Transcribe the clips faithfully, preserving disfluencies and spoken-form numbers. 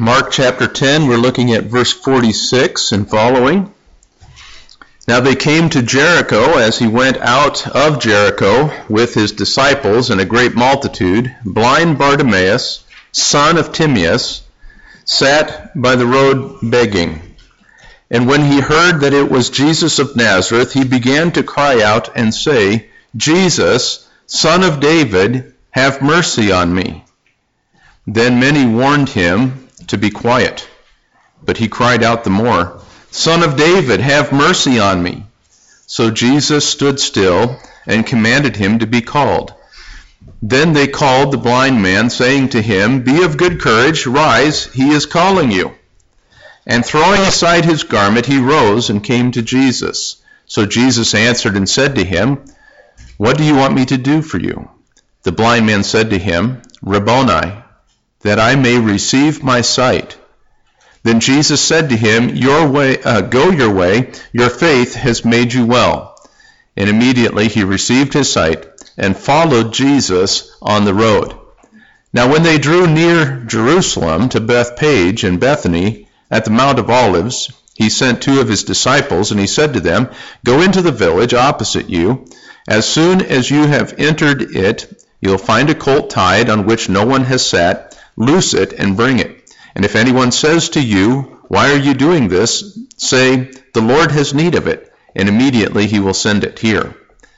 Mark chapter ten, we're looking at verse forty-six and following. Now they came to Jericho. As he went out of Jericho with his disciples and a great multitude, blind Bartimaeus, son of Timaeus, sat by the road begging. And when he heard that it was Jesus of Nazareth, he began to cry out and say, Jesus, Son of David, have mercy on me. Then many warned him to be quiet, but he cried out the more, Son of David, have mercy on me. So Jesus stood still and commanded him to be called. Then they called the blind man, saying to him, Be of good courage, rise, he is calling you. And throwing aside his garment, he rose and came to Jesus. So Jesus answered and said to him, What do you want me to do for you? The blind man said to him, Rabboni, that I may receive my sight. Then Jesus said to him, Your way, uh, Go your way, your faith has made you well. And immediately he received his sight and followed Jesus on the road. Now when they drew near Jerusalem to Bethphage and Bethany at the Mount of Olives, he sent two of his disciples, and he said to them, Go into the village opposite you. As soon as you have entered it, you'll find a colt tied on which no one has sat. Loose it and bring it. And if anyone says to you, Why are you doing this? Say, The Lord has need of it, and immediately he will send it here.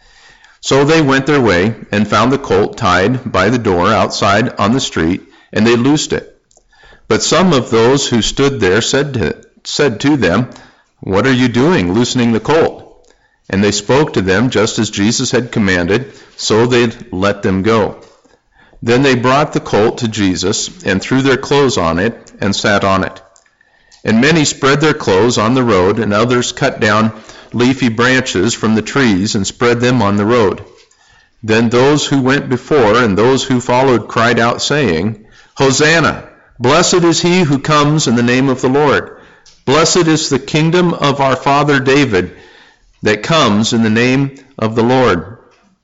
So they went their way and found the colt tied by the door outside on the street, and they loosed it. But some of those who stood there said to, said to them, What are you doing, loosening the colt? And they spoke to them just as Jesus had commanded, so they let them go. Then they brought the colt to Jesus and threw their clothes on it and sat on it. And many spread their clothes on the road, and others cut down leafy branches from the trees and spread them on the road. Then those who went before and those who followed cried out, saying, Hosanna! Blessed is he who comes in the name of the Lord. Blessed is the kingdom of our father David that comes in the name of the Lord.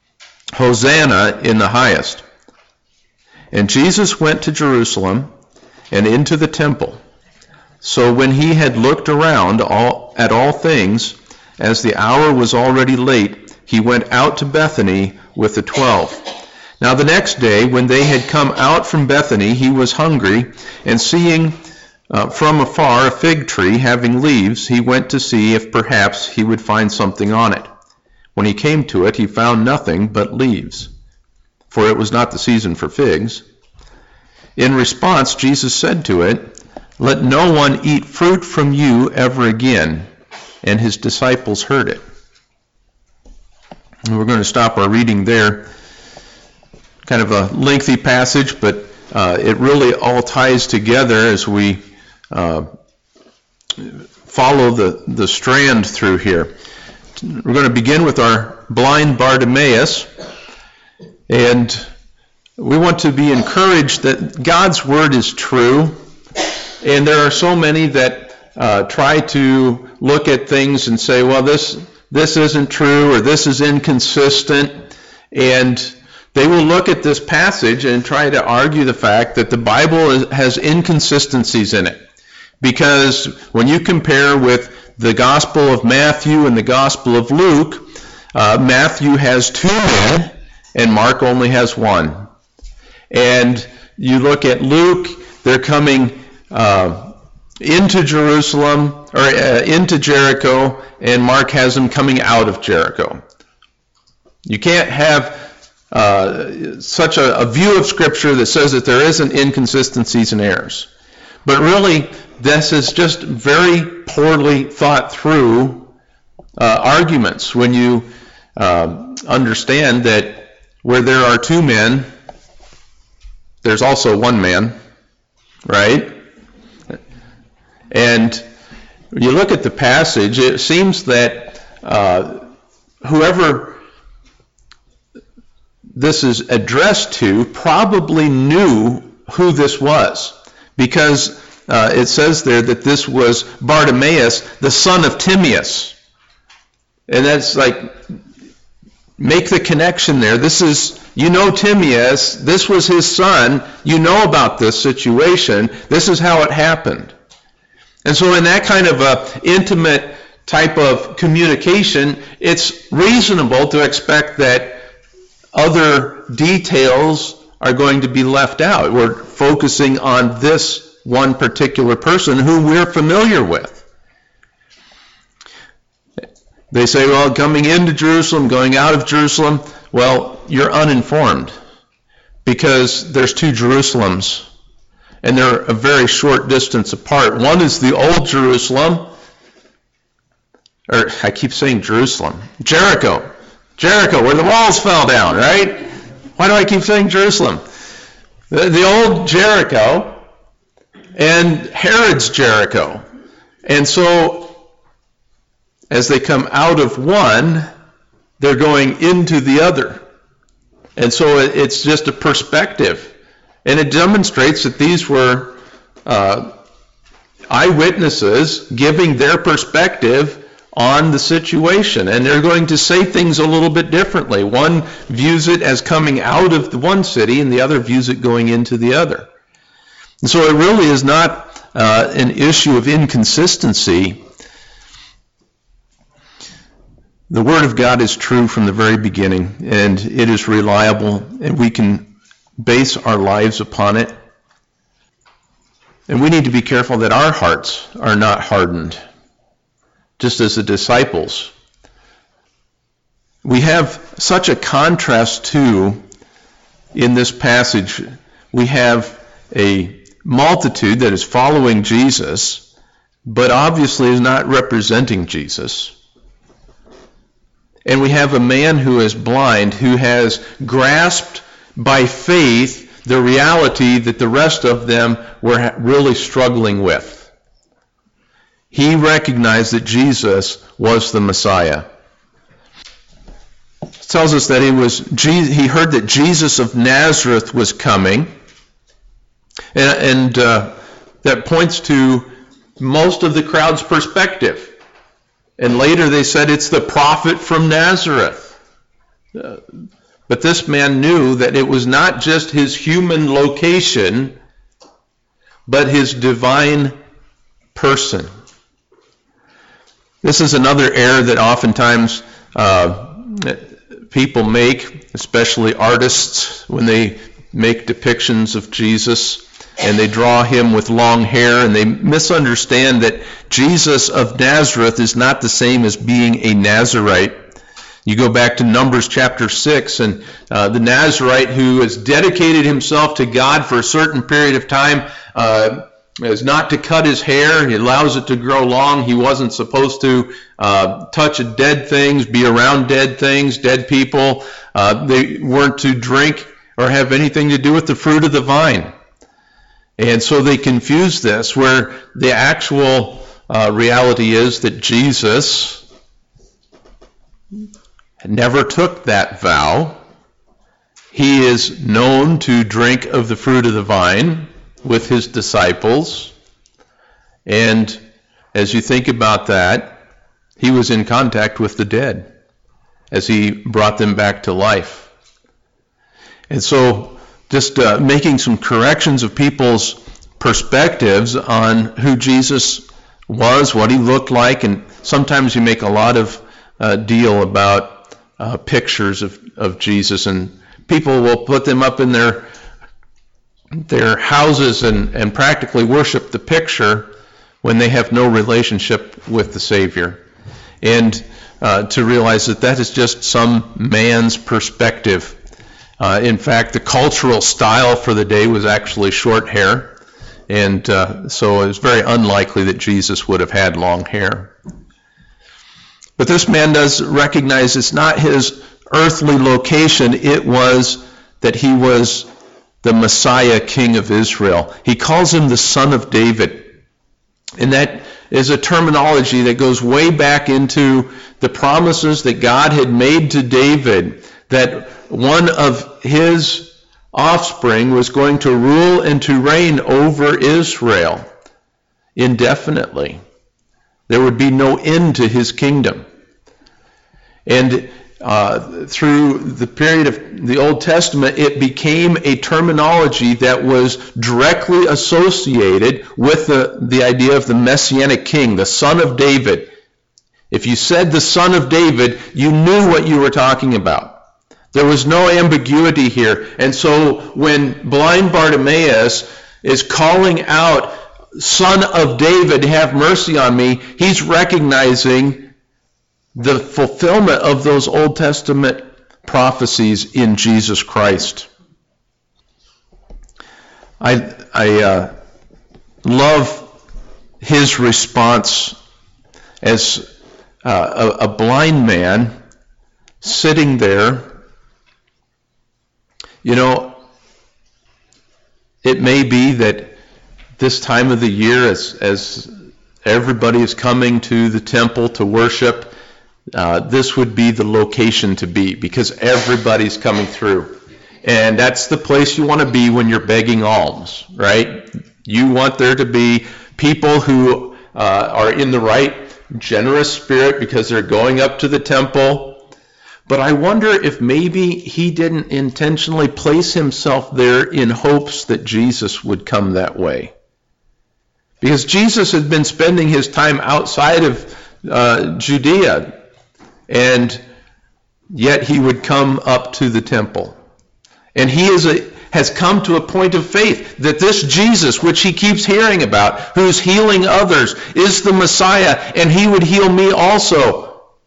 Hosanna in the highest. And Jesus went to Jerusalem and into the temple. So when he had looked around all, at all things, as the hour was already late, he went out to Bethany with the twelve. Now the next day, when they had come out from Bethany, he was hungry, and seeing uh, from afar a fig tree having leaves, he went to see if perhaps he would find something on it. When he came to it, he found nothing but leaves, for it was not the season for figs. In response, Jesus said to it, Let no one eat fruit from you ever again. And his disciples heard it. And we're going to stop our reading there. Kind of a lengthy passage, but uh, it really all ties together as we uh, follow the, the strand through here. We're going to begin with our blind Bartimaeus, and we want to be encouraged that God's word is true, and there are so many that uh, try to look at things and say, well, this this isn't true, or this is inconsistent, and they will look at this passage and try to argue the fact that the Bible is, has inconsistencies in it, because when you compare with the Gospel of Matthew and the Gospel of Luke, uh, Matthew has two men and Mark only has one. And you look at Luke, they're coming uh, into Jerusalem, or uh, into Jericho, and Mark has them coming out of Jericho. You can't have uh, such a, a view of Scripture that says that there isn't inconsistencies and errors. But really, this is just very poorly thought through uh, arguments when you uh, understand that where there are two men, there's also one man, right? And when you look at the passage, it seems that uh, whoever this is addressed to probably knew who this was, because uh, it says there that this was Bartimaeus, the son of Timaeus. And that's like, make the connection there. This is, you know Timaeus, this was his son, you know about this situation, this is how it happened. And so in that kind of a intimate type of communication, it's reasonable to expect that other details are going to be left out. We're focusing on this one particular person who we're familiar with. They say, well, coming into Jerusalem, going out of Jerusalem, well, you're uninformed because there's two Jerusalems, and they're a very short distance apart. One is the old Jerusalem, or I keep saying Jerusalem, Jericho. Jericho, where the walls fell down, right? Why do I keep saying Jerusalem? The, the old Jericho and Herod's Jericho. And so as they come out of one, they're going into the other. And so it's just a perspective. And it demonstrates that these were uh, eyewitnesses giving their perspective on the situation. And they're going to say things a little bit differently. One views it as coming out of the one city, and the other views it going into the other. And so it really is not uh, an issue of inconsistency. The Word of God is true from the very beginning, and it is reliable, and we can base our lives upon it. And we need to be careful that our hearts are not hardened, just as the disciples. We have such a contrast, too, in this passage. We have a multitude that is following Jesus, but obviously is not representing Jesus. And we have a man who is blind, who has grasped by faith the reality that the rest of them were really struggling with. He recognized that Jesus was the Messiah. It tells us that he was he heard that Jesus of Nazareth was coming, and, and uh, that points to most of the crowd's perspective. And later they said it's the prophet from Nazareth. Uh, but this man knew that it was not just his human location, but his divine person. This is another error that oftentimes uh, people make, especially artists, when they make depictions of Jesus. And they draw him with long hair, and they misunderstand that Jesus of Nazareth is not the same as being a Nazarite. You go back to Numbers chapter six, and uh, the Nazarite who has dedicated himself to God for a certain period of time uh, is not to cut his hair. He allows it to grow long. He wasn't supposed to uh, touch dead things, be around dead things, dead people. Uh, they weren't to drink or have anything to do with the fruit of the vine. And so they confuse this, where the actual uh, reality is that Jesus never took that vow. He is known to drink of the fruit of the vine with his disciples. And as you think about that, he was in contact with the dead as he brought them back to life. And so just uh, making some corrections of people's perspectives on who Jesus was, what he looked like, and sometimes you make a lot of uh, deal about uh, pictures of, of Jesus, and people will put them up in their their houses and, and practically worship the picture when they have no relationship with the Savior. And uh, to realize that that is just some man's perspective. Uh, in fact, the cultural style for the day was actually short hair, and uh, so it was very unlikely that Jesus would have had long hair. But this man does recognize it's not his earthly location, it was that he was the Messiah, King of Israel. He calls him the Son of David, and that is a terminology that goes way back into the promises that God had made to David, that one of his offspring was going to rule and to reign over Israel indefinitely. There would be no end to his kingdom. And uh, through the period of the Old Testament, it became a terminology that was directly associated with the, the idea of the Messianic king, the son of David. If you said the son of David, you knew what you were talking about. There was no ambiguity here. And so when blind Bartimaeus is calling out, "Son of David, have mercy on me," he's recognizing the fulfillment of those Old Testament prophecies in Jesus Christ. I, I uh, love his response as uh, a, a blind man sitting there. You know, it may be that this time of the year, as, as everybody is coming to the temple to worship, uh, this would be the location to be, because everybody's coming through. And that's the place you want to be when you're begging alms, right? You want there to be people who uh, are in the right generous spirit because they're going up to the temple. But I wonder if maybe he didn't intentionally place himself there in hopes that Jesus would come that way. Because Jesus had been spending his time outside of uh, Judea, and yet he would come up to the temple. And he is a, has come to a point of faith that this Jesus, which he keeps hearing about, who's healing others, is the Messiah, and he would heal me also,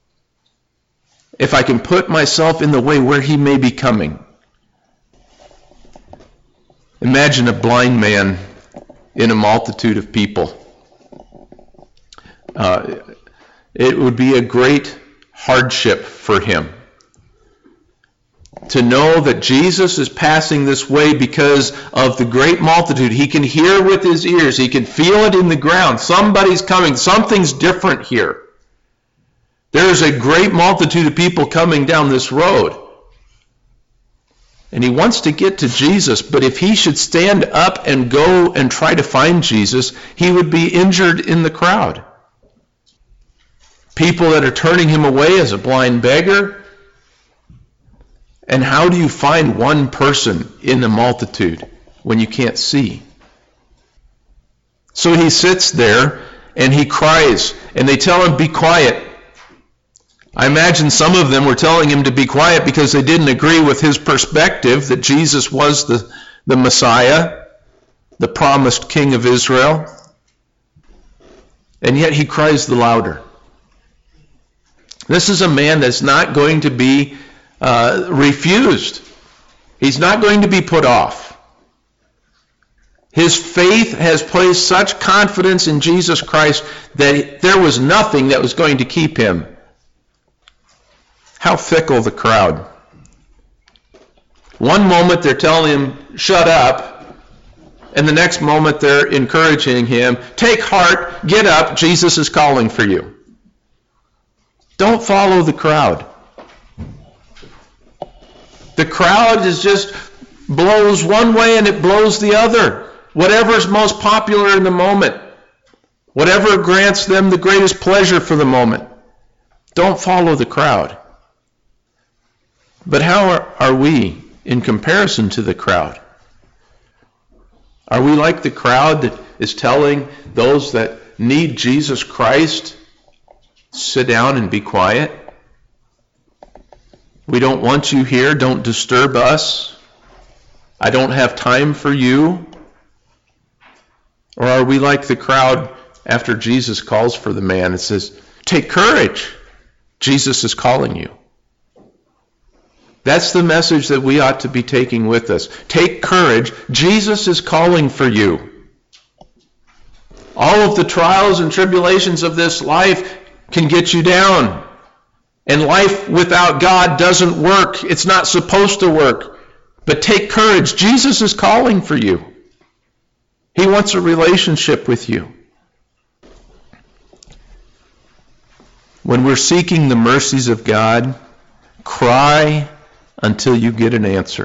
if I can put myself in the way where he may be coming. Imagine a blind man in a multitude of people. Uh, it would be a great hardship for him to know that Jesus is passing this way because of the great multitude. He can hear with his ears. He can feel it in the ground. Somebody's coming. Something's different here. There is a great multitude of people coming down this road. And he wants to get to Jesus, but if he should stand up and go and try to find Jesus, he would be injured in the crowd. People that are turning him away as a blind beggar. And how do you find one person in the multitude when you can't see? So he sits there and he cries, and they tell him, "Be quiet." I imagine some of them were telling him to be quiet because they didn't agree with his perspective that Jesus was the, the Messiah, the promised King of Israel. And yet he cries the louder. This is a man that's not going to be uh, refused. He's not going to be put off. His faith has placed such confidence in Jesus Christ that there was nothing that was going to keep him. How fickle the crowd. One moment they're telling him, "Shut up," and the next moment they're encouraging him, "Take heart, get up, Jesus is calling for you." Don't follow the crowd. The crowd is just blows one way and it blows the other. Whatever's most popular in the moment. Whatever grants them the greatest pleasure for the moment. Don't follow the crowd. But how are, are we in comparison to the crowd? Are we like the crowd that is telling those that need Jesus Christ, sit down and be quiet? We don't want you here. Don't disturb us. I don't have time for you. Or are we like the crowd after Jesus calls for the man and says, "Take courage. Jesus is calling you." That's the message that we ought to be taking with us. Take courage. Jesus is calling for you. All of the trials and tribulations of this life can get you down. And life without God doesn't work. It's not supposed to work. But take courage. Jesus is calling for you. He wants a relationship with you. When we're seeking the mercies of God, cry until you get an answer.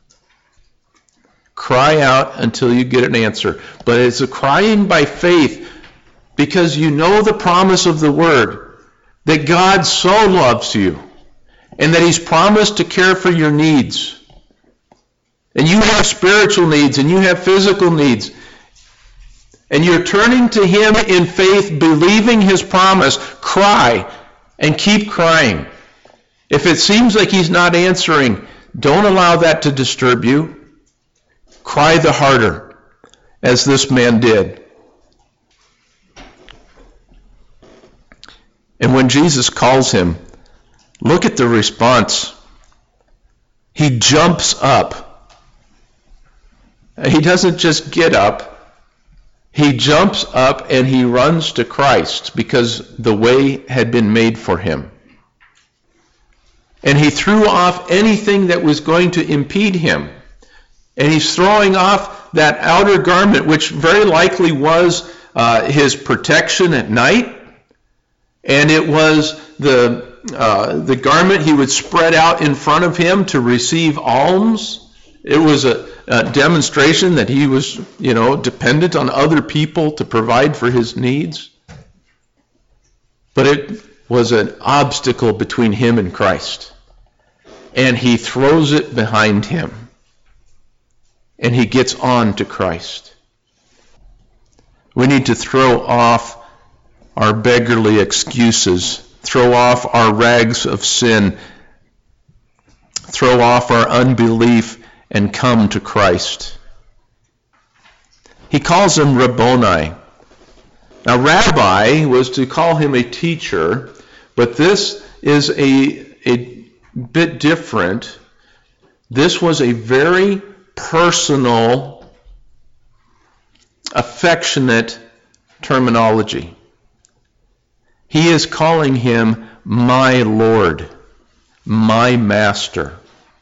Cry out until you get an answer. But it's a crying by faith because you know the promise of the Word that God so loves you and that he's promised to care for your needs. And you have spiritual needs, and you have physical needs. And you're turning to him in faith, believing his promise. Cry, and keep crying. If it seems like he's not answering, don't allow that to disturb you. Cry the harder, as this man did. And when Jesus calls him, look at the response. He jumps up. He doesn't just get up. He jumps up and he runs to Christ because the way had been made for him. And he threw off anything that was going to impede him. And he's throwing off that outer garment, which very likely was uh, his protection at night. And it was the, uh, the garment he would spread out in front of him to receive alms. It was a, a demonstration that he was, you know, dependent on other people to provide for his needs. But it was an obstacle between him and Christ. And he throws it behind him. And he gets on to Christ. We need to throw off our beggarly excuses, throw off our rags of sin, throw off our unbelief, and come to Christ. He calls him Rabboni. Now, rabbi was to call him a teacher, but this is a, a bit different. This was a very personal, affectionate terminology. He is calling him my Lord, my Master.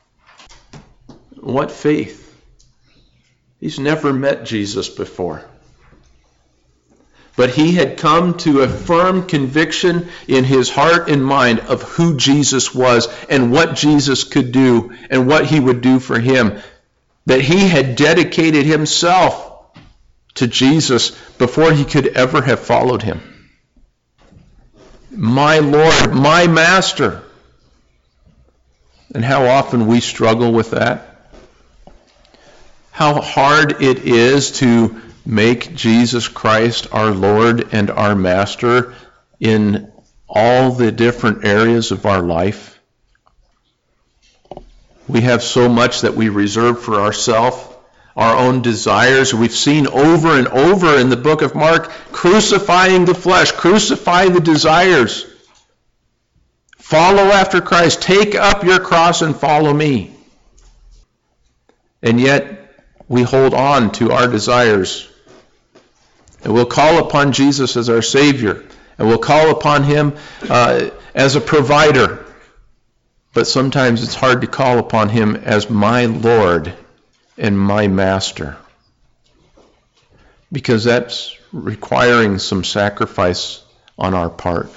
What faith? He's never met Jesus before. But he had come to a firm conviction in his heart and mind of who Jesus was and what Jesus could do and what he would do for him. That he had dedicated himself to Jesus before he could ever have followed him. My Lord, my Master. And how often we struggle with that. How hard it is to make Jesus Christ our Lord and our Master in all the different areas of our life. We have so much that we reserve for ourselves, our own desires. We've seen over and over in the book of Mark, crucifying the flesh, crucify the desires. Follow after Christ. Take up your cross and follow me. And yet, we hold on to our desires. And we'll call upon Jesus as our Savior. And we'll call upon him uh, as a provider. But sometimes it's hard to call upon him as my Lord and my Master. Because that's requiring some sacrifice on our part.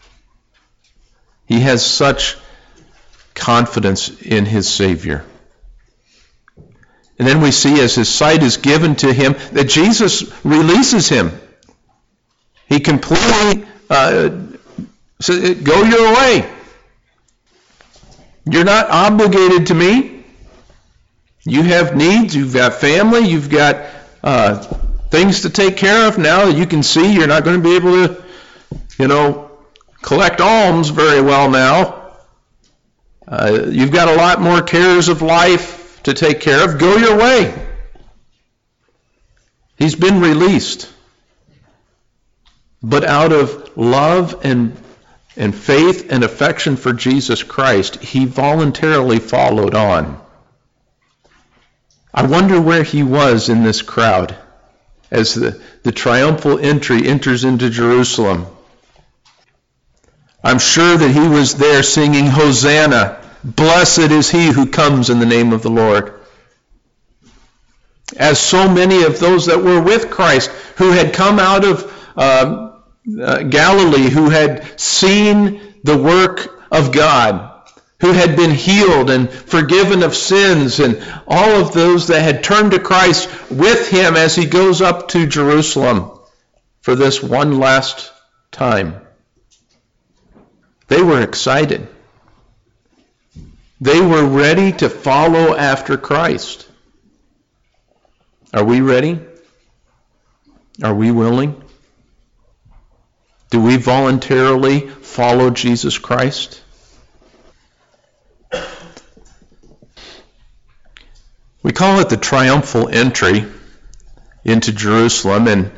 He has such confidence in his Savior. And then we see as his sight is given to him that Jesus releases him. He completely uh, says, go your way. You're not obligated to me. You have needs, you've got family, you've got uh, things to take care of now that you can see. You're not going to be able to, you know, collect alms very well now. Uh, you've got a lot more cares of life to take care of. Go your way. He's been released. But out of love and, and faith and affection for Jesus Christ, he voluntarily followed on. I wonder where he was in this crowd as the, the triumphal entry enters into Jerusalem. I'm sure that he was there singing, Hosanna, blessed is he who comes in the name of the Lord. As so many of those that were with Christ, who had come out of uh, uh, Galilee, who had seen the work of God, who had been healed and forgiven of sins, and all of those that had turned to Christ with him as he goes up to Jerusalem for this one last time. They were excited. They were ready to follow after Christ. Are we ready? Are we willing? Do we voluntarily follow Jesus Christ? We call it the triumphal entry into Jerusalem, and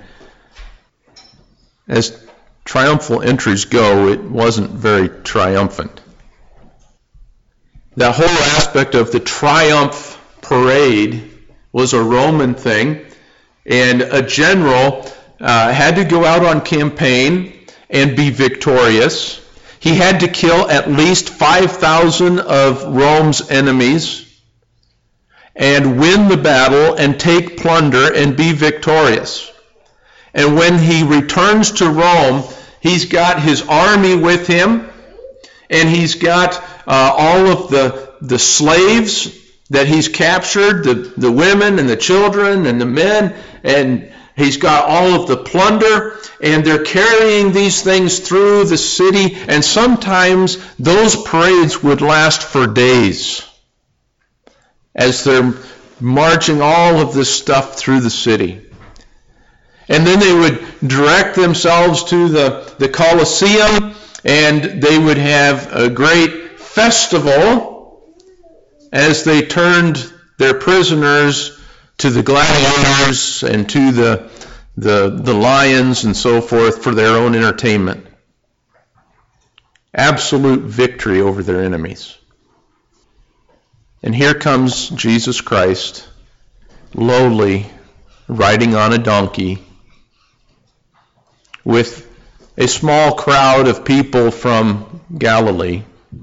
as triumphal entries go, it wasn't very triumphant. That whole aspect of the triumph parade was a Roman thing, and a general uh, had to go out on campaign and be victorious. He had to kill at least five thousand of Rome's enemies and win the battle and take plunder and be victorious. And when he returns to Rome, he's got his army with him, and he's got uh, all of the, the slaves that he's captured, the, the women and the children and the men, and he's got all of the plunder, and they're carrying these things through the city, and sometimes those parades would last for days as they're marching all of this stuff through the city. And then they would direct themselves to the, the Colosseum, and they would have a great festival as they turned their prisoners to the gladiators and to the, the, the lions and so forth for their own entertainment. Absolute victory over their enemies. And here comes Jesus Christ, lowly, riding on a donkey, with a small crowd of people from Galilee.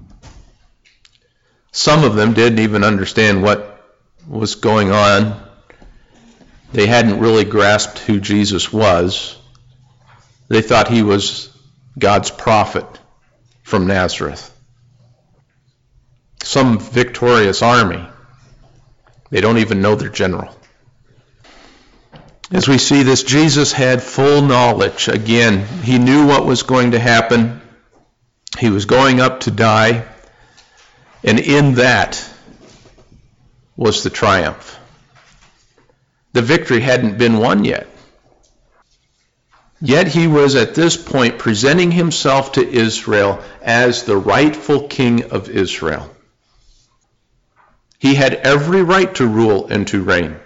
Some of them didn't even understand what was going on. They hadn't really grasped who Jesus was. They thought he was God's prophet from Nazareth, some victorious army. They don't even know their general. As we see this, Jesus had full knowledge. Again, he knew what was going to happen. He was going up to die, and in that was the triumph. The victory hadn't been won yet. Yet he was at this point presenting himself to Israel as the rightful king of Israel. He had every right to rule and to reign.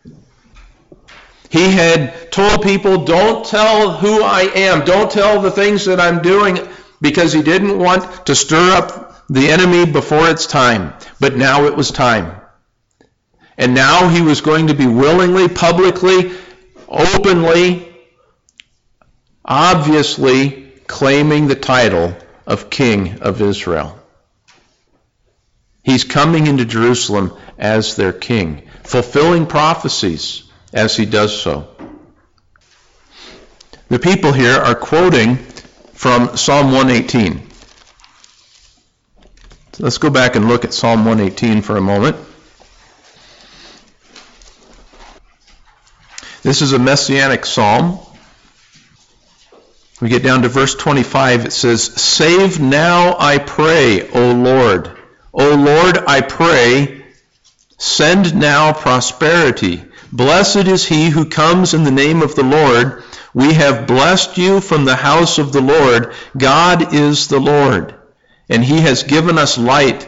He had told people, don't tell who I am, don't tell the things that I'm doing, because he didn't want to stir up the enemy before it's time. But now it was time. And now he was going to be willingly, publicly, openly, obviously claiming the title of King of Israel. He's coming into Jerusalem as their king, fulfilling prophecies as he does so. The people here are quoting from Psalm one eighteen. So let's go back and look at Psalm one eighteen for a moment. This is a messianic psalm. We get down to verse twenty-five. It says, "Save now, I pray, O Lord. O Lord, I pray, send now prosperity. Blessed is he who comes in the name of the Lord. We have blessed you from the house of the Lord. God is the Lord, and he has given us light.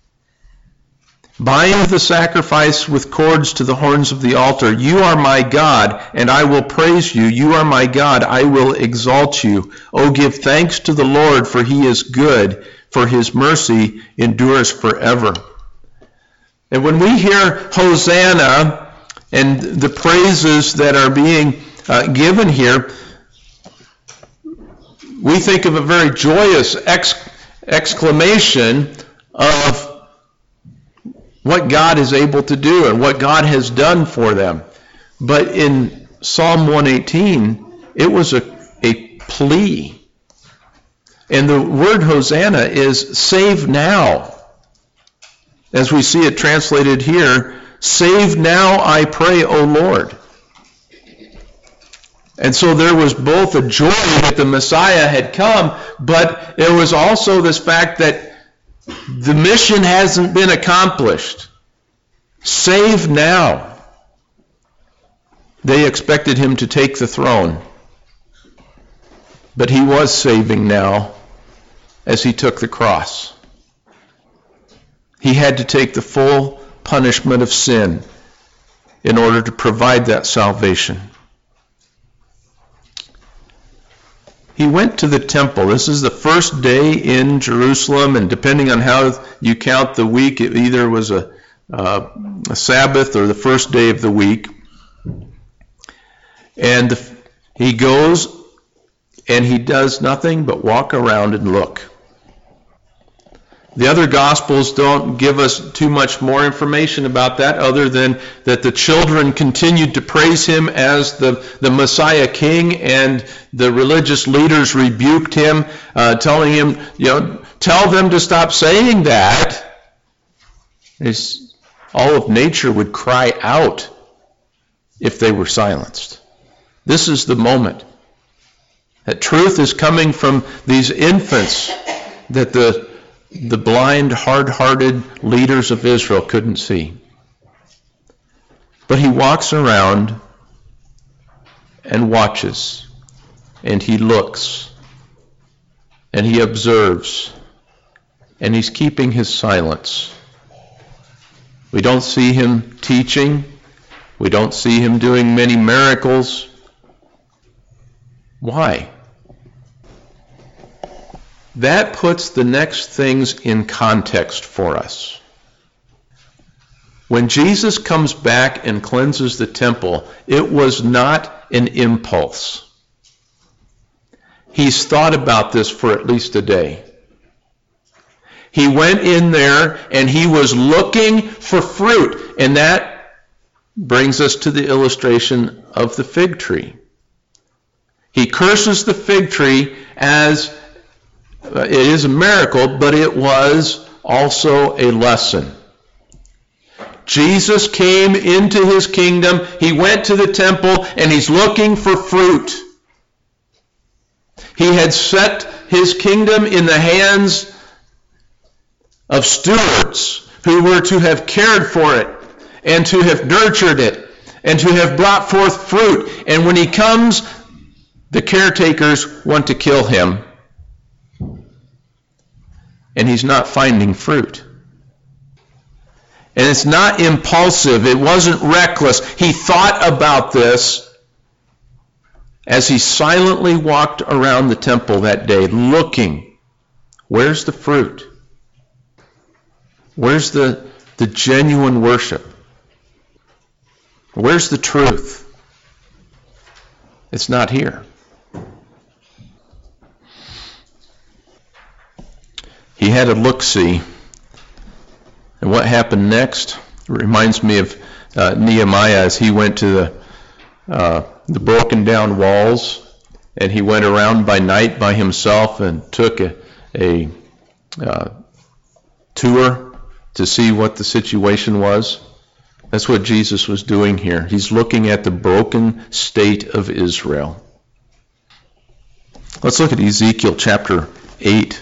Bind the sacrifice with cords to the horns of the altar. You are my God, and I will praise you. You are my God, I will exalt you. Oh, give thanks to the Lord, for he is good, for his mercy endures forever." And when we hear Hosanna and the praises that are being uh, given here, we think of a very joyous ex- exclamation of what God is able to do and what God has done for them. But in Psalm one eighteen, it was a, a plea. And the word Hosanna is save now. As we see it translated here, save now, I pray, O Lord. And so there was both a joy that the Messiah had come, but there was also this fact that The mission hasn't been accomplished. Save now. They expected him to take the throne. But he was saving now as he took the cross. He had to take the full punishment of sin in order to provide that salvation. He went to the temple. This is the first day in Jerusalem, and depending on how you count the week, it either was a, uh, a Sabbath or the first day of the week. And the, he goes and he does nothing but walk around and look. The other Gospels don't give us too much more information about that other than that the children continued to praise him as the, the Messiah King, and the religious leaders rebuked him, uh, telling him, you know, tell them to stop saying that. It's, all of nature would cry out if they were silenced. This is the moment that truth is coming from these infants that the the blind, hard-hearted leaders of Israel couldn't see. But he walks around and watches, and he looks, and he observes, and he's keeping his silence. We don't see him teaching. We don't see him doing many miracles. Why? That puts the next things in context for us. When Jesus comes back and cleanses the temple, it was not an impulse. He's thought about this for at least a day. He went in there and he was looking for fruit. And that brings us to the illustration of the fig tree. He curses the fig tree as it is a miracle, but it was also a lesson. Jesus came into his kingdom, he went to the temple, and he's looking for fruit. He had set his kingdom in the hands of stewards who were to have cared for it and to have nurtured it and to have brought forth fruit. And when he comes, the caretakers want to kill him. And he's not finding fruit. And it's not impulsive. It wasn't reckless. He thought about this as he silently walked around the temple that day looking. Where's the fruit? Where's the, the genuine worship? Where's the truth? It's not here. He had a look-see. And what happened next reminds me of uh, Nehemiah as he went to the, uh, the broken down walls, and he went around by night by himself and took a, a uh, tour to see what the situation was. That's what Jesus was doing here. He's looking at the broken state of Israel. Let's look at Ezekiel chapter eight.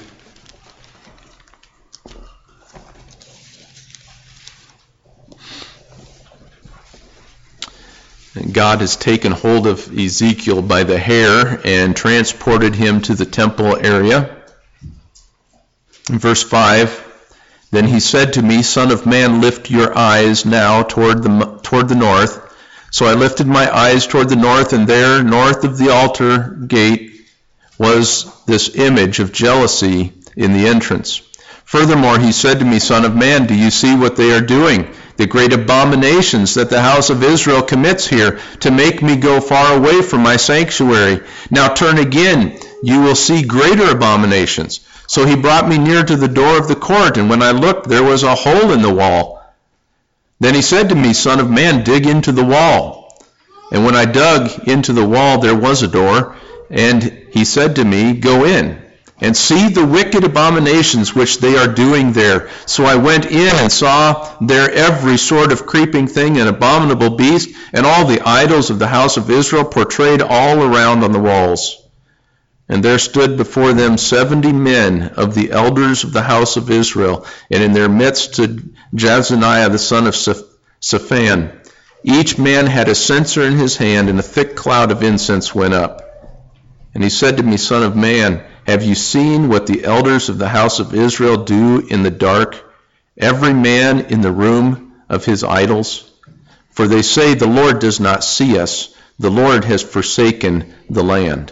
God has taken hold of Ezekiel by the hair and transported him to the temple area. In verse five, then he said to me, Son of man, lift your eyes now toward the, toward the north. So I lifted my eyes toward the north, and there, north of the altar gate, was this image of jealousy in the entrance. Furthermore, he said to me, Son of man, do you see what they are doing? The great abominations that the house of Israel commits here, to make me go far away from my sanctuary. Now turn again, you will see greater abominations. So he brought me near to the door of the court, and when I looked, there was a hole in the wall. Then he said to me, Son of man, dig into the wall. And when I dug into the wall, there was a door, and he said to me, Go in, and see the wicked abominations which they are doing there. So I went in and saw there every sort of creeping thing and abominable beast, and all the idols of the house of Israel portrayed all around on the walls. And there stood before them seventy men of the elders of the house of Israel, and in their midst stood Jaazaniah the son of Shaphan. Each man had a censer in his hand, and a thick cloud of incense went up. And he said to me, Son of man, have you seen what the elders of the house of Israel do in the dark, every man in the room of his idols? For they say, the Lord does not see us. The Lord has forsaken the land.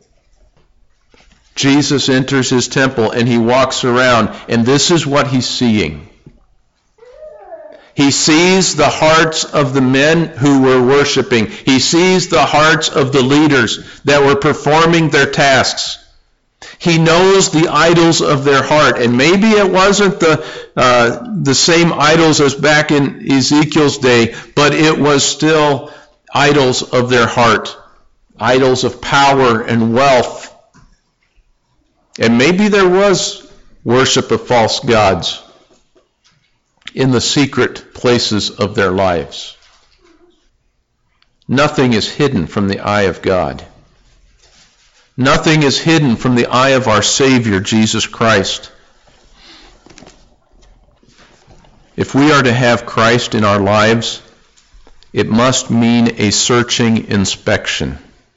Jesus enters his temple and he walks around, and this is what he's seeing. He sees the hearts of the men who were worshiping. He sees the hearts of the leaders that were performing their tasks. He knows the idols of their heart, and maybe it wasn't the uh, the same idols as back in Ezekiel's day, but it was still idols of their heart, idols of power and wealth. And maybe there was worship of false gods in the secret places of their lives. Nothing is hidden from the eye of God. Nothing is hidden from the eye of our Savior, Jesus Christ. If we are to have Christ in our lives, it must mean a searching inspection.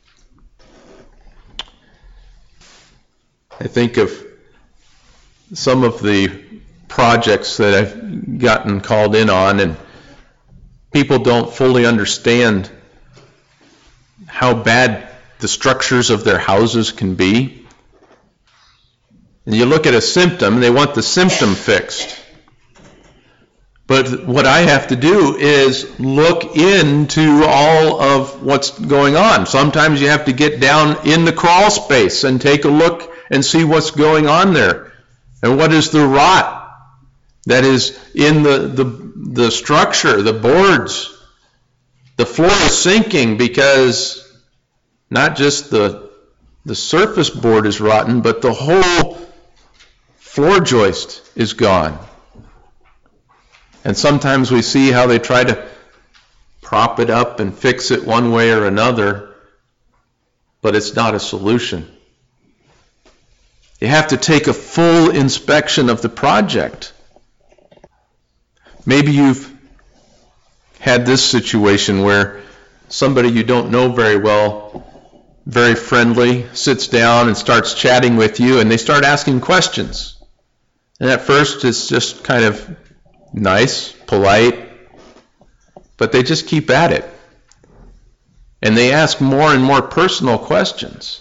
I think of some of the projects that I've gotten called in on, and people don't fully understand how bad the structures of their houses can be. And you look at a symptom, and they want the symptom fixed. But what I have to do is look into all of what's going on. Sometimes you have to get down in the crawl space and take a look and see what's going on there. And what is the rot that is in the, the, the structure, the boards. The floor is sinking because not just the, the surface board is rotten, but the whole floor joist is gone. And sometimes we see how they try to prop it up and fix it one way or another, but it's not a solution. You have to take a full inspection of the project. Maybe you've had this situation where somebody you don't know very well, very friendly, sits down and starts chatting with you, and they start asking questions. And at first it's just kind of nice, polite, but they just keep at it. And they ask more and more personal questions.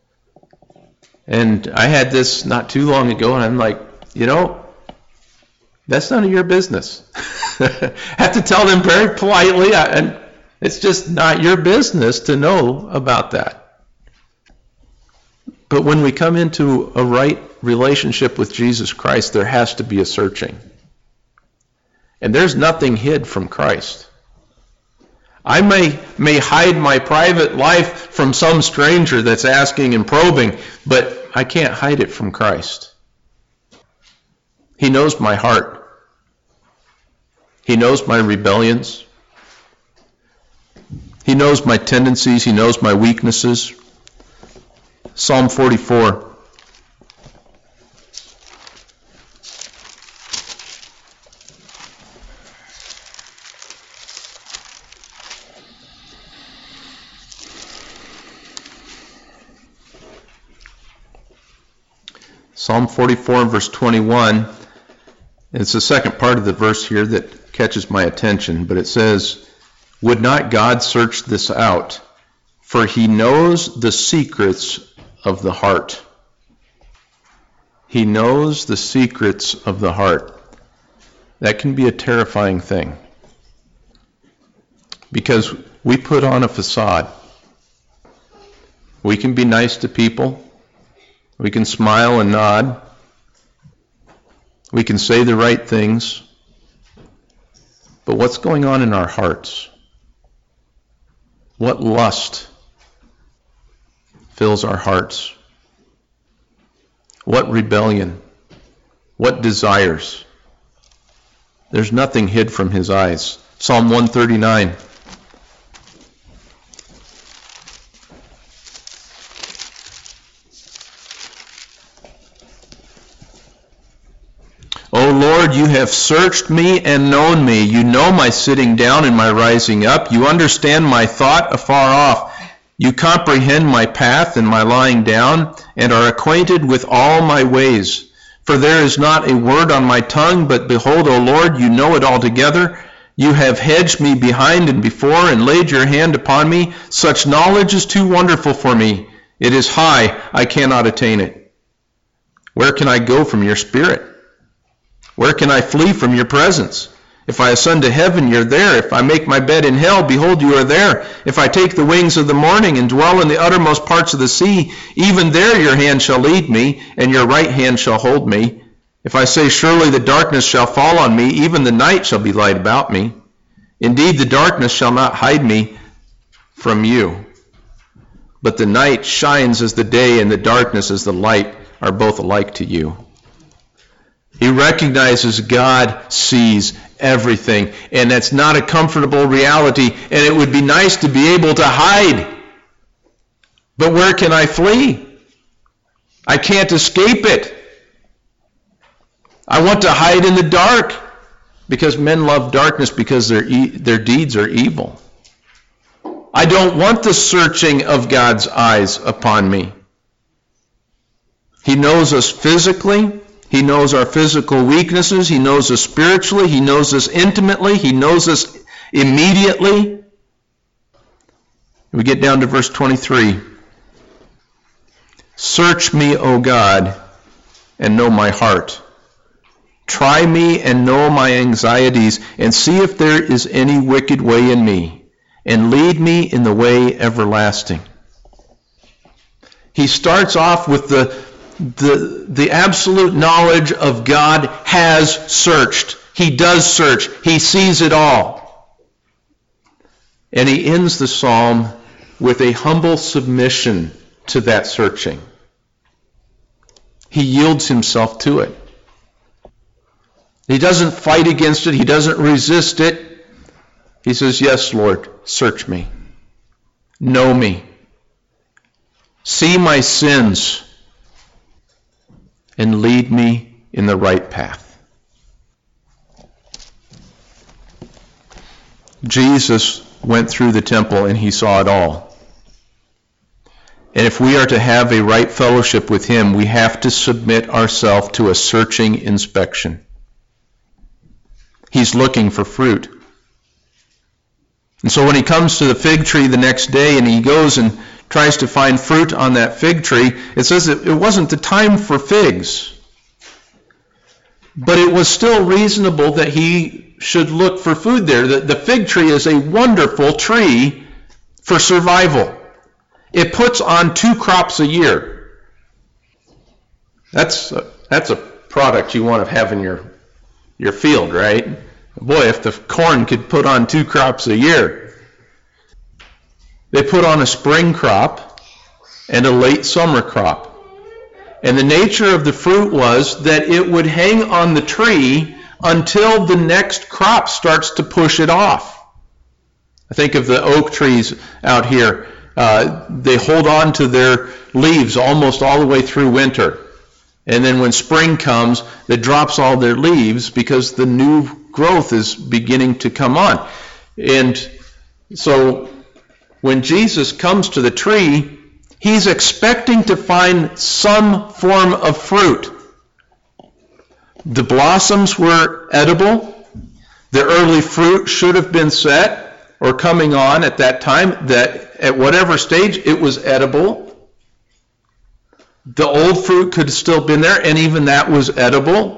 And I had this not too long ago, and I'm like, you know, that's none of your business. I have to tell them very politely, and it's just not your business to know about that. But when we come into a right relationship with Jesus Christ, there has to be a searching. And there's nothing hid from Christ. I may, may hide my private life from some stranger that's asking and probing, but I can't hide it from Christ. He knows my heart. He knows my rebellions. He knows my tendencies. He knows my weaknesses. Psalm forty-four. Psalm forty-four, verse twenty-one. It's the second part of the verse here that catches my attention, but it says, "Would not God search this out? For he knows the secrets of the heart." He knows the secrets of the heart. That can be a terrifying thing, because we put on a facade. We can be nice to people. We can smile and nod. We can say the right things. But what's going on in our hearts? What lust fills our hearts? What rebellion? What desires? There's nothing hid from his eyes. Psalm one thirty-nine. Lord, you have searched me and known me. You know my sitting down and my rising up. You understand my thought afar off. You comprehend my path and my lying down, and are acquainted with all my ways. For there is not a word on my tongue, but behold, O Lord, you know it altogether. You have hedged me behind and before, and laid your hand upon me. Such knowledge is too wonderful for me. It is high, I cannot attain it. Where can I go from your spirit? Where can I flee from your presence? If I ascend to heaven, you're there. If I make my bed in hell, behold, you are there. If I take the wings of the morning and dwell in the uttermost parts of the sea, even there your hand shall lead me, and your right hand shall hold me. If I say, surely the darkness shall fall on me, even the night shall be light about me. Indeed, the darkness shall not hide me from you. But the night shines as the day, and the darkness as the light are both alike to you. He recognizes God sees everything, and that's not a comfortable reality, and it would be nice to be able to hide. But where can I flee? I can't escape it. I want to hide in the dark, because men love darkness because their e- their deeds are evil. I don't want the searching of God's eyes upon me. He knows us physically. He knows our physical weaknesses. He knows us spiritually. He knows us intimately. He knows us immediately. We get down to verse twenty-three. Search me, O God, and know my heart. Try me and know my anxieties, and see if there is any wicked way in me, and lead me in the way everlasting. He starts off with the The, the absolute knowledge of God has searched. He does search. He sees it all. And he ends the psalm with a humble submission to that searching. He yields himself to it. He doesn't fight against it. He doesn't resist it. He says, yes, Lord, search me. Know me. See my sins. And lead me in the right path. Jesus went through the temple and he saw it all. And if we are to have a right fellowship with him, we have to submit ourselves to a searching inspection. He's looking for fruit. And so when he comes to the fig tree the next day and he goes and tries to find fruit on that fig tree, it says that it wasn't the time for figs. But it was still reasonable that he should look for food there. The, the fig tree is a wonderful tree for survival. It puts on two crops a year. That's a, that's a product you want to have in your, your field, right? Boy, if the corn could put on two crops a year. They put on a spring crop and a late summer crop. And the nature of the fruit was that it would hang on the tree until the next crop starts to push it off. I think of the oak trees out here. Uh, they hold on to their leaves almost all the way through winter. And then when spring comes, it drops all their leaves because the new growth is beginning to come on. And so when Jesus comes to the tree, he's expecting to find some form of fruit. The blossoms were edible. The early fruit should have been set or coming on at that time, that at whatever stage it was edible. The old fruit could have still been there, and even that was edible.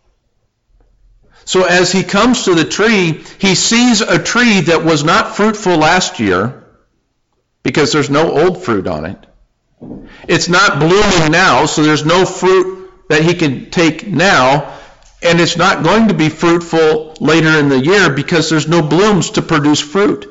So as he comes to the tree, he sees a tree that was not fruitful last year, because there's no old fruit on it. It's not blooming now, so there's no fruit that he can take now, and it's not going to be fruitful later in the year because there's no blooms to produce fruit.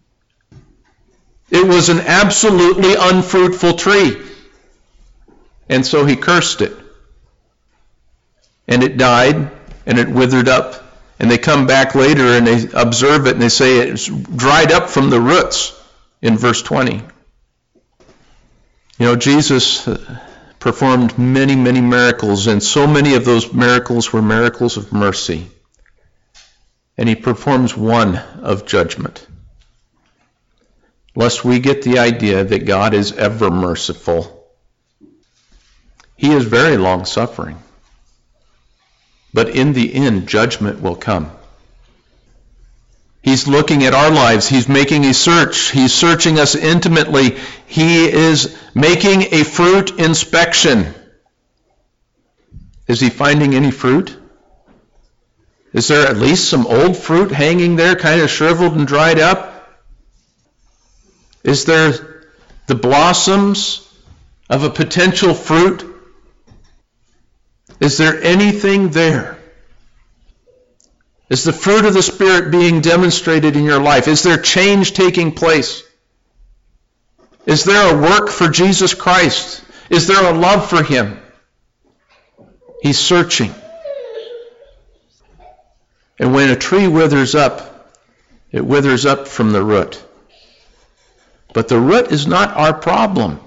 It was an absolutely unfruitful tree, and so he cursed it. And it died, and it withered up, and they come back later and they observe it, and they say it's dried up from the roots. In verse twenty. You know, Jesus performed many, many miracles, and so many of those miracles were miracles of mercy. And he performs one of judgment. Lest we get the idea that God is ever merciful. He is very long-suffering. But in the end, judgment will come. He's looking at our lives. He's making a search. He's searching us intimately. He is making a fruit inspection. Is he finding any fruit? Is there at least some old fruit hanging there, kind of shriveled and dried up? Is there the blossoms of a potential fruit? Is there anything there? Is the fruit of the Spirit being demonstrated in your life? Is there change taking place? Is there a work for Jesus Christ? Is there a love for Him? He's searching. And when a tree withers up, it withers up from the root. But the root is not our problem.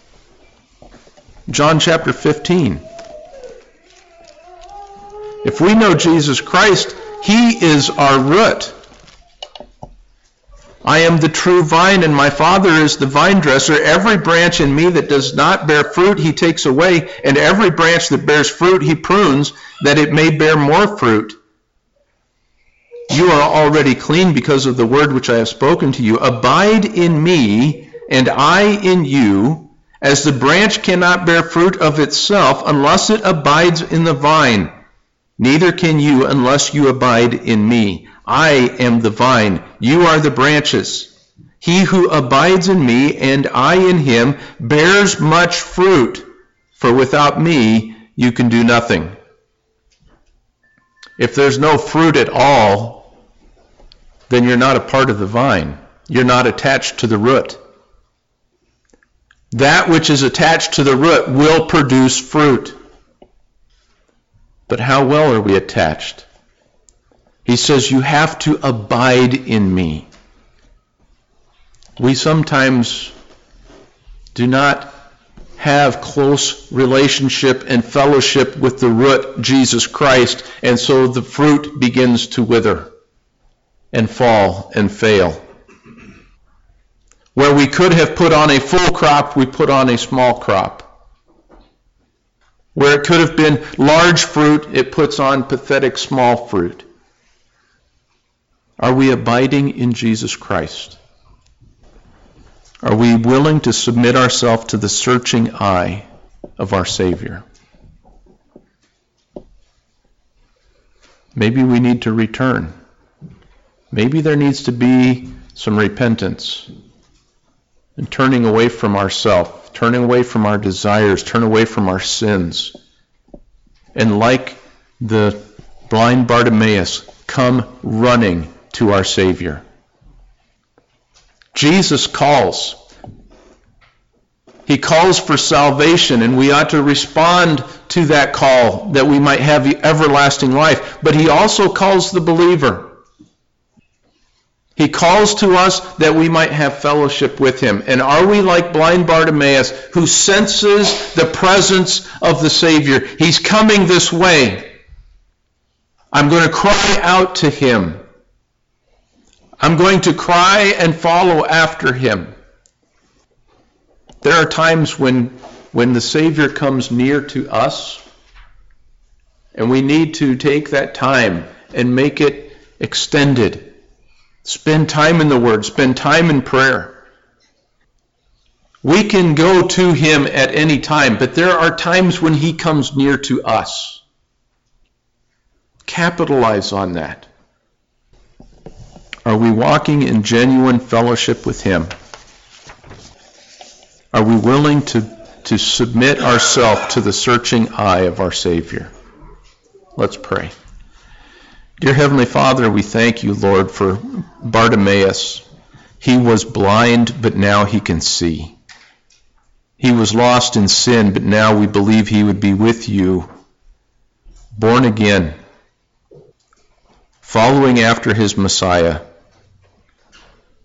John chapter fifteen. If we know Jesus Christ, He is our root. I am the true vine, and my Father is the vine dresser. Every branch in me that does not bear fruit, He takes away, and every branch that bears fruit, He prunes, that it may bear more fruit. You are already clean because of the word which I have spoken to you. Abide in me, and I in you, as the branch cannot bear fruit of itself unless it abides in the vine. Neither can you unless you abide in me. I am the vine, you are the branches. He who abides in me and I in him bears much fruit, for without me you can do nothing. If there's no fruit at all, then you're not a part of the vine. You're not attached to the root. That which is attached to the root will produce fruit. But how well are we attached? He says, you have to abide in me. We sometimes do not have close relationship and fellowship with the root, Jesus Christ, and so the fruit begins to wither and fall and fail. Where we could have put on a full crop, we put on a small crop. Where it could have been large fruit, it puts on pathetic small fruit. Are we abiding in Jesus Christ? Are we willing to submit ourselves to the searching eye of our Savior? Maybe we need to return. Maybe there needs to be some repentance and turning away from ourselves, turning away from our desires, turn away from our sins. And like the blind Bartimaeus, come running to our Savior. Jesus calls. He calls for salvation, and we ought to respond to that call that we might have everlasting life. But He also calls the believer. He calls to us that we might have fellowship with Him. And are we like blind Bartimaeus, who senses the presence of the Savior? He's coming this way. I'm going to cry out to Him. I'm going to cry and follow after Him. There are times when, when the Savior comes near to us, and we need to take that time and make it extended. Spend time in the Word. Spend time in prayer. We can go to Him at any time, but there are times when He comes near to us. Capitalize on that. Are we walking in genuine fellowship with Him? Are we willing to, to submit ourselves to the searching eye of our Savior? Let's pray. Dear Heavenly Father, we thank You, Lord, for Bartimaeus. He was blind, but now he can see. He was lost in sin, but now we believe he would be with You, born again, following after his Messiah.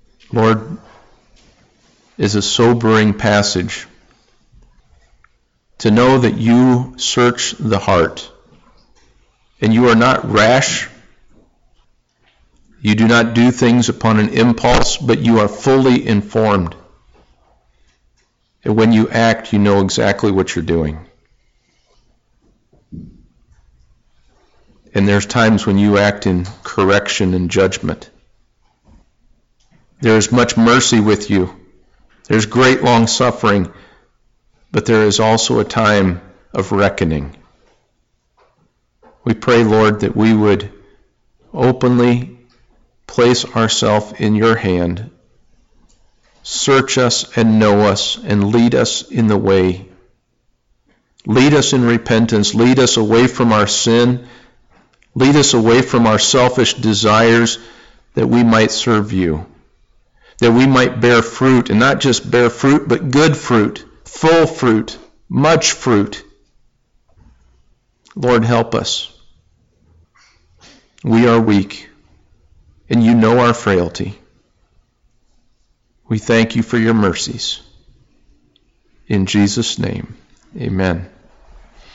Lord, is a sobering passage. to know that you search the heart, and you are not rash. You do not do things upon an impulse, but you are fully informed. And when you act, you know exactly what you're doing. And there's times when you act in correction and judgment. There is much mercy with you. There's great long suffering, but there is also a time of reckoning. We pray, Lord, that we would openly place ourselves in your hand. Search us and know us and lead us in the way. Lead us in repentance. Lead us away from our sin. Lead us away from our selfish desires, that we might serve you, that we might bear fruit, and not just bear fruit, but good fruit, full fruit, much fruit. Lord, help us. We are weak, and you know our frailty. We thank you for your mercies. In Jesus' name, amen.